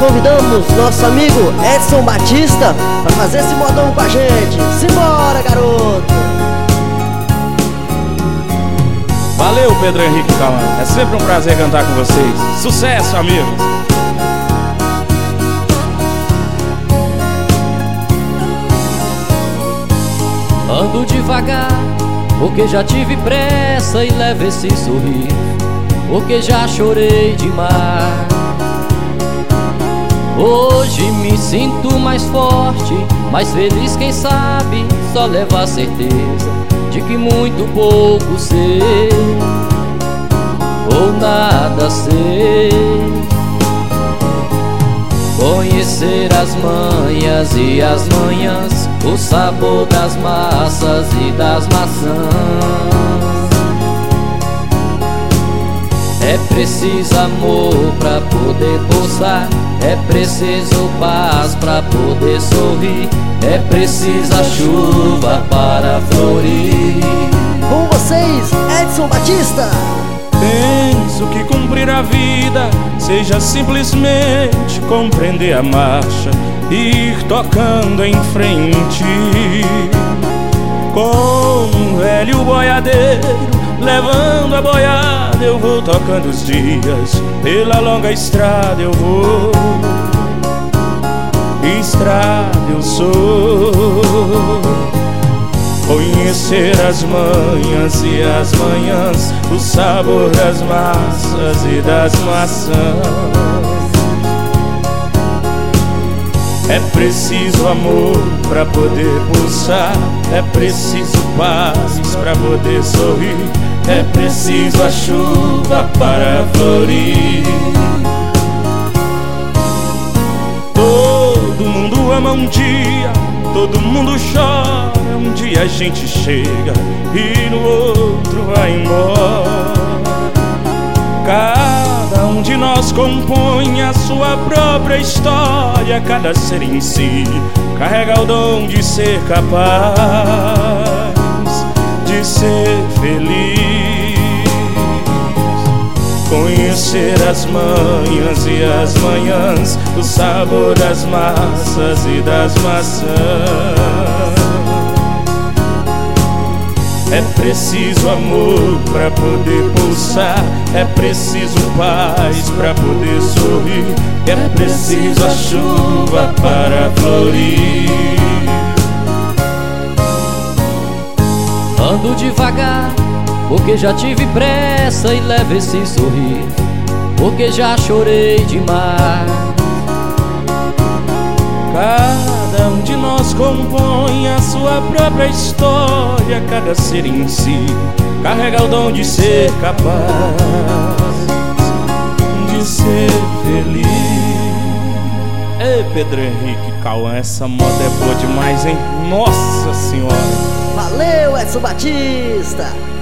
convidamos nosso amigo Edson Batista para fazer esse modão com a gente. Simbora, garoto! Valeu, Pedro Henrique Cauã. É sempre um prazer cantar com vocês. Sucesso, amigos! Ando devagar, porque já tive pressa, e levo esse sorriso, porque já chorei demais. Hoje me sinto mais forte, mais feliz, quem sabe, só levo a certeza de que muito pouco sei, ou nada sei. Conhecer as manhas e as manhãs, o sabor das massas e das maçãs. É preciso amor pra poder pulsar, é preciso paz pra poder sorrir, é preciso a chuva para florir. Com vocês, Edson Batista. Penso que cumprir a vida seja simplesmente compreender a marcha e ir tocando em frente. Com um velho boiadeiro levando a boiada, eu vou tocando os dias, pela longa estrada eu vou. Estrada eu sou. Conhecer as manhas e as manhãs, o sabor das massas e das maçãs. É preciso amor pra poder pulsar, é preciso paz pra poder sorrir, é preciso a chuva para florir. Todo mundo ama um dia, todo mundo chora, um dia a gente chega e no outro vai embora. Cada um de nós compõe a sua própria história, cada ser em si carrega o dom de ser capaz de ser feliz. Conhecer as manhas e as manhãs, o sabor das massas e das maçãs. É preciso amor pra poder pulsar, é preciso paz pra poder sorrir, é preciso a chuva para florir. Ando devagar, porque já tive pressa, e levo esse sorriso, porque já chorei demais. Cada um de nós compõe a sua própria história, cada ser em si carrega o dom de ser capaz de ser feliz. Ei, Pedro Henrique Cauã, essa moda é boa demais, hein? Nossa Senhora! Valeu, Edson Batista!